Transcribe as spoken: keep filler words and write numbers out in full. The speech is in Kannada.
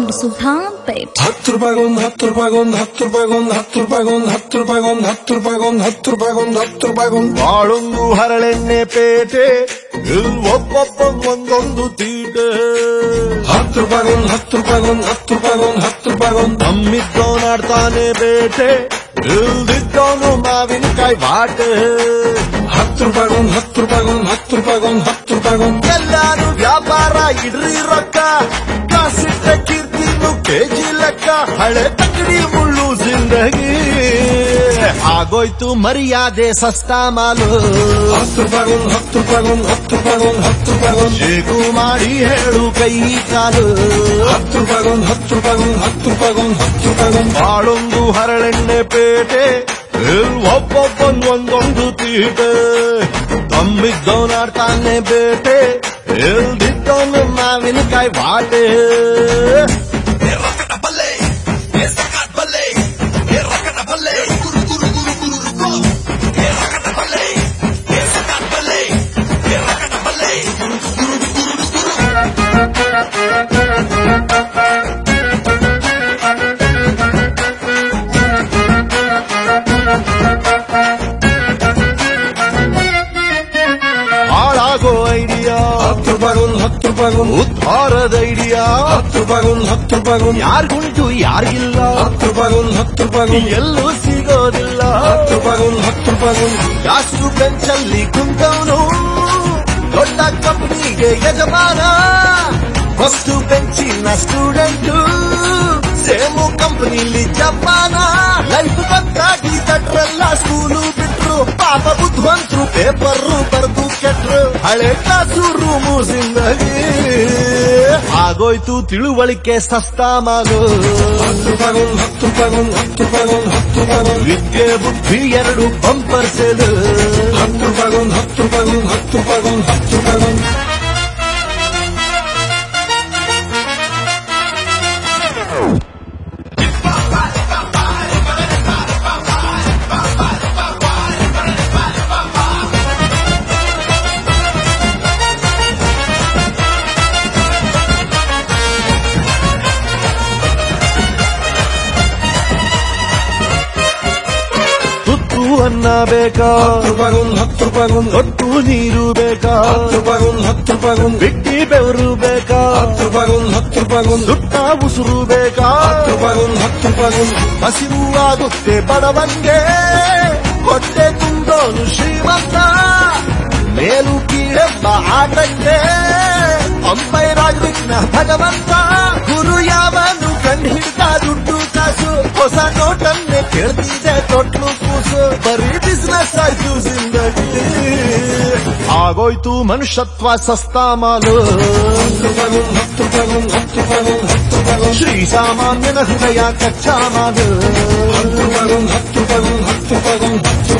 ಸುಲ್ತಾನ್ಪೇಟ್. ಹತ್ತು ರೂಪಾಯಿಗೊಂದು ಹತ್ತು ರೂಪಾಯಿಗೊಂದು ಹತ್ತು ರೂಪಾಯಿಗೊಂದು ಹತ್ತು ರೂಪಾಯಿಗೊಂದು ಹತ್ತು ರೂಪಾಯಿಗೊಂದು ಹತ್ತು ರೂಪಾಯಿಗೊಂದು ಹತ್ತು ರೂಪಾಯಿಗೊಂದು ಹತ್ತು ರೂಪಾಯಿಗೊಂದು ಬಾಳೊಂದು ಹರಳೆಣ್ಣೆ ಪೇಟೆ ಒಬ್ಬೊಬ್ಬ ಒಂದೊಂದು ತೀಟೆ. ಹತ್ತು ರೂಪಾಯಿಗೊಂದು ಹತ್ತು ರೂಪಾಯಿಗೊಂದು ಹತ್ತು ರೂಪಾಯಿಗೊಂದು ಹತ್ತು ರೂಪಾಯಿಗೊಂದು ನಮ್ಮಿದ್ದವನಾಡ್ತಾನೆ ಬೇಟೆ ಇಲ್ದಿದ್ದವನು ಮಾವಿನಕಾಯಿ ಬಾಟೆ. ಹತ್ತು ರೂಪಾಯಿಗೊಂದು ಹತ್ತು ರೂಪಾಯಿಗೊಂದು ಹತ್ತು ರೂಪಾಯಿಗೊಂದು ಹತ್ತು ರೂಪಾಯಿಗೊಂದು ಎಲ್ಲಾರು ವ್ಯಾಪಾರ ಇಡ್ರಿ ರೊಕ್ಕ ಕಾಸಿಟ್ಟ ಕೀರ್ತಿನು ಕೆಜಿ ಲೆಕ್ಕ. ಹಳೆ ತಕಡಿ ಮುಳ್ಳು ಜಿಂದಗಿ ಆಗೋಯ್ತು ಮರ್ಯಾದೆ ಸಸ್ತಾ ಮಾಲು. ಹತ್ತು ರೂಪಾಯಿಗೊಂದು ಹತ್ತು ರೂಪಾಯಿಗೊಂದು ಹತ್ತು ರೂಪಾಯಿಗೊಂದು ಹತ್ತು ರೂಪಾಯಿಗೊಂದು ಶೇಕು ಮಾಡಿ ಹೇಳು ಕೈ ಕಾಲು. ಹತ್ತು ರೂಪಾಯಿಗೊಂದು ಹತ್ತು ರೂಪಾಯಿಗೊಂದು ಹತ್ತು ರೂಪಾಯಿಗೊಂದು ಹತ್ತು ರೂಪಾಯಿಗೊಂದು ಬಾಳೊಂದು ಹರಳೆಣ್ಣೆ ಪೇಟೆ ಒಬ್ಬೊಬ್ಬೊಂದೊಂದು ತೀಟೆ. ತಮ್ಮಿದ್ದವನಾಡ್ತಾನೆ ಬೇಟೆ ಇಲ್ದಿದ್ದವನು ಮಾವಿನಕಾಯಿ ಬಾಟೆ. ಹಾಳಾಗೋ ಐಡಿಯಾ ಹತ್ತು ರೂಪಾಯಿಗೊಂದು ಹತ್ತು ರೂಪಾಯಿಗೊಂದು ಉದ್ಧಾರದ ಐಡಿಯಾ. ಹತ್ತು ರೂಪಾಯಿಗೊಂದು ಹತ್ತು ರೂಪಾಯಿಗೊಂದು ಯಾರ್ಗುಂಟು ಯಾರಿಗಿಲ್ಲ ಹತ್ತು ರೂಪಾಯಿಗೊಂದು ಹತ್ತು ರೂಪಾಯಿಗೊಂದು ಎಲ್ಲೂ ಸಿಗೋದಿಲ್ಲ. ಹತ್ತು ರೂಪಾಯಿಗೊಂದು ಹತ್ತು ರೂಪಾಯಿಗೊಂದು ಜಾಸ್ತಿ ಬೆಂಚಲ್ಲಿ ಕುಂತವನು ದೊಡ್ಡ ಕಂಪನಿಗೆ ಯಜಮಾನ. ಫಸ್ಟ್ ಬೆಂಚಿನ ಸ್ಟೂಡೆಂಟು ಸೇಮು ಕಂಪನಿಲಿ ಜಪಾನ. ಲೈಫ್ ಬಂದಾಗಿ ತಟ್ರಲ್ಲ ಸ್ಕೂಲು ಬಿಟ್ರು ಪಾಪ ಬುದ್ಧವಂತರು ಪೇಪರ್ ಬರೆದು ಕೆಟ್ರು. ಹಳೆ ಕ್ಲಾಸು ರೂಮು ಜಿಂದಗಿ ಆಗೋಯ್ತು ತಿಳುವಳಿಕೆ ಸಸ್ತಾ ಮಾಲು. ಹತ್ತು ರೂಪಾಯಿಗೊಂದು ಹತ್ತು ರೂಪಾಯಿಗೊಂದು ಹತ್ತು ರೂಪಾಯಿಗೊಂದು ಹತ್ತು ರೂಪಾಯಿಗೊಂದು ವಿದ್ಯೆ ಬುದ್ಧಿ ಎರಡು ಬಂಪರ್ ಸೇಲು. ಹತ್ತು ರೂಪಾಯಿಗೊಂದು ಹತ್ತು ರೂಪಾಯಿಗೊಂದು ಹತ್ತು ರೂಪಾಯಿಗೊಂದು ಹತ್ತು ರೂಪಾಯಿಗೊಂದು ತುತ್ತು ಅನ್ನ ಬೇಕಾ ಹತ್ತು ರೂಪಾಯಿಗೊಂದು ಹತ್ತು ರೂಪಾಯಿಗೊಂದು ಒಟ್ಟು ನೀರು ಬೇಕಾ ಹತ್ತು ರೂಪಾಯಿಗೊಂದು ಹತ್ತು ರೂಪಾಯಿಗೊಂದು ಬಿಟ್ಟಿ ಬೆವರು ಬೇಕಾ ಹತ್ತು ರೂಪಾಯಿಗೊಂದು ಹತ್ತು ರೂಪಾಯಿಗೊಂದು ಸುಟ್ಟ ಉಸುರು ಬೇಕಾ ಹತ್ತು ರೂಪಾಯಿಗೊಂದು ಹತ್ತು ರೂಪಾಯಿಗೊಂದು ಹಸಿರು ಆಗುತ್ತೆ ಬಡವನ್ಗೆ ಹೊಟ್ಟೆ ತುಂಬೋನು ಶ್ರೀಮಂತ. ಮೇಲು ಕೀಳೆಂಬ ಆಟಕ್ಕೆ ಅಂಪೈರಾಗ್ಬಿಟ್ನ ಭಗವಂತ. ಗುರು ಯಾವನು ಕಂಡು ಹಿಡ್ದ ದುಡ್ಡು ಕಾಸು ಹೊಸ ನೋಟನ್ನೇ ಕೇಳ್ತಿದೆ ತೊಟ್ಲು ಕೂಸು. ಬರೀ ಬಿಸ್ನೆಸ್ ಆಯ್ತು ಜಿಂದಗಿ ಆಗೋಯ್ತು ಮನುಷ್ಯತ್ವ ಸಸ್ತಾ ಮಾಲು. ಹತ್ತು ರೂಪಾಯಿಗೊಂದು ಹತ್ತು ರೂಪಾಯಿಗೊಂದು ಹತ್ತು ರೂಪಾಯಿಗೊಂದು ಹತ್ತು ರೂಪಾಯಿಗೊಂದು ಶ್ರೀ ಸಾಮಾನ್ಯನ ಹೃದಯ ಕಚ್ಚಾ ಮಾಲು. ಹತ್ತು ರೂಪಾಯಿಗೊಂದು ಹತ್ತು ರೂಪಾಯಿಗೊಂದು ಹತ್ತು ರೂಪಾಯಿಗೊಂದು ಹತ್ತು